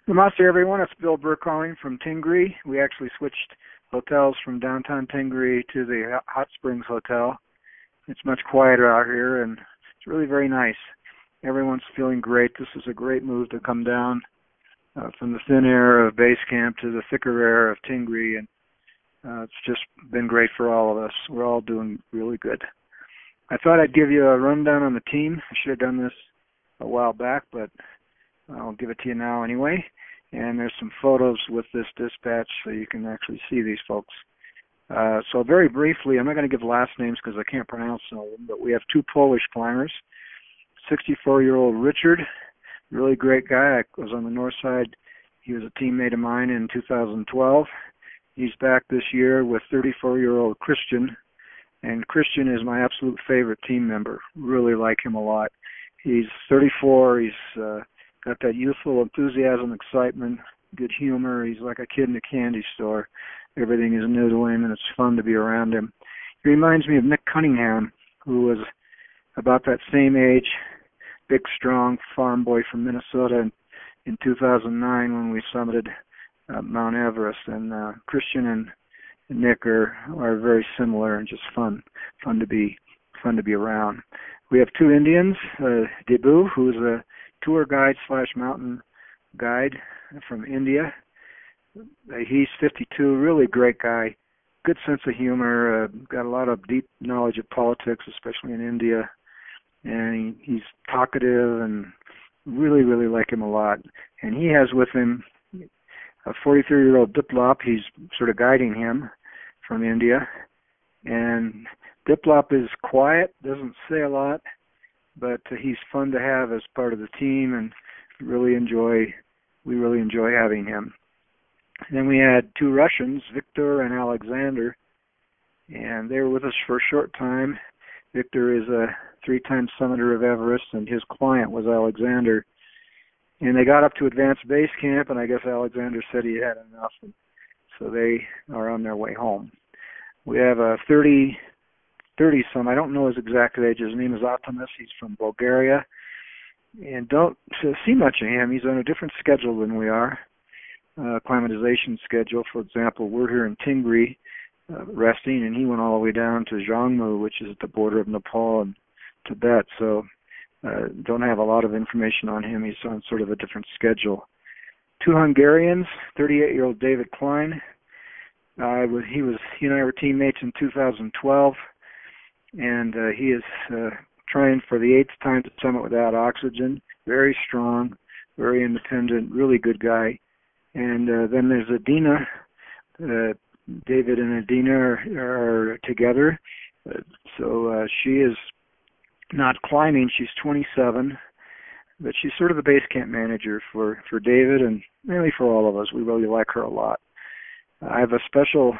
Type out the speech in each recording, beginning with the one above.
Namaste, everyone. It's Bill Burr calling from Tingri. We actually switched hotels from downtown Tingri to the Hot Springs Hotel. It's much quieter out here, and it's really very nice. Everyone's feeling great. This is a great move to come down from the thin air of base camp to the thicker air of Tingri, and it's just been great for all of us. We're all doing really good. I thought I'd give you a rundown on the team. I should have done this a while back, but I'll give it to you now anyway. And there's some photos with this dispatch so you can actually see these folks. So very briefly, I'm not going to give last names because I can't pronounce some of them, but we have two Polish climbers. 64-year-old Richard, really great guy. I was on the north side. He was a teammate of mine in 2012. He's back this year with 34-year-old Christian. And Christian is my absolute favorite team member. Really like him a lot. He's 34. He's got that youthful enthusiasm, excitement, good humor. He's like a kid in a candy store. Everything is new to him, and it's fun to be around him. He reminds me of Nick Cunningham, who was about that same age, big, strong farm boy from Minnesota in 2009 when we summited Mount Everest. And Christian and Nick are very similar and just fun to be around. We have two Indians, Debu, who's a tour guide / mountain guide from India. He's 52, really great guy, good sense of humor, got a lot of deep knowledge of politics, especially in India, and he's talkative and really like him a lot. And he has with him a 43-year-old Diplop. He's sort of guiding him from India, and Diplop is quiet, doesn't say a lot, but he's fun to have as part of the team, and we really enjoy having him. And then we had two Russians, Victor and Alexander, and they were with us for a short time. Victor is a 3-time summiter of Everest, and his client was Alexander. And they got up to advanced base camp, and I guess Alexander said he had enough, and so they are on their way home. We have a 30-some, I don't know his exact age. His name is Optimus. He's from Bulgaria. And don't see much of him. He's on a different schedule than we are, acclimatization schedule. For example, we're here in Tingri resting, and he went all the way down to Zhangmu, which is at the border of Nepal and Tibet. So don't have a lot of information on him. He's on sort of a different schedule. Two Hungarians, 38-year-old David Klein. He and I were teammates in 2012. And he is trying for the 8th time to summit without oxygen. Very strong, very independent, really good guy. And then there's Adina. David and Adina are together. So she is not climbing. She's 27, but she's sort of the base camp manager for David and really for all of us. We really like her a lot. I have a special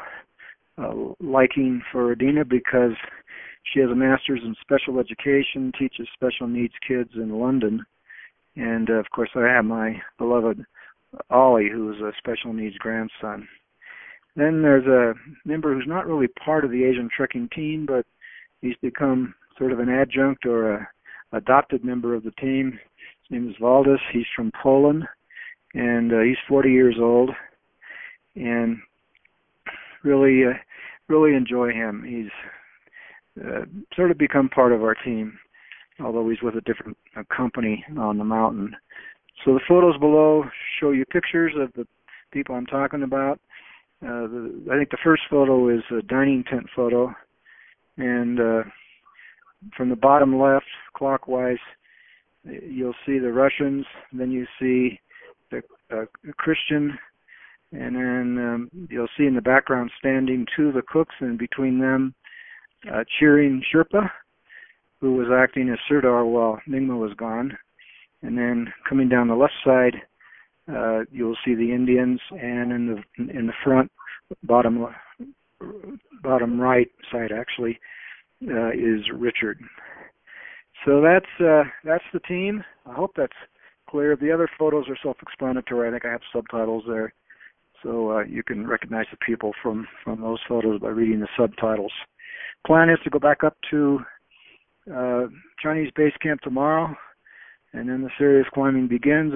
liking for Adina because she has a master's in special education, teaches special needs kids in London. And, of course, I have my beloved Ollie, who is a special needs grandson. Then there's a member who's not really part of the Asian trekking team, but he's become sort of an adjunct or a adopted member of the team. His name is Valdis. He's from Poland, and he's 40 years old. And really enjoy him. He's sort of become part of our team, although he's with a different company on the mountain. So the photos below show you pictures of the people I'm talking about. I think the first photo is a dining tent photo, and from the bottom left, clockwise, you'll see the Russians, then you see the Christian, and then you'll see in the background standing two of the cooks, and between them cheering Sherpa, who was acting as Sirdar while Nyingma was gone. And then coming down the left side, you'll see the Indians, and in the front, bottom right side actually, is Richard. So that's the team. I hope that's clear. The other photos are self-explanatory. I think I have subtitles there, so you can recognize the people from those photos by reading the subtitles. Plan is to go back up to Chinese base camp tomorrow, and then the serious climbing begins.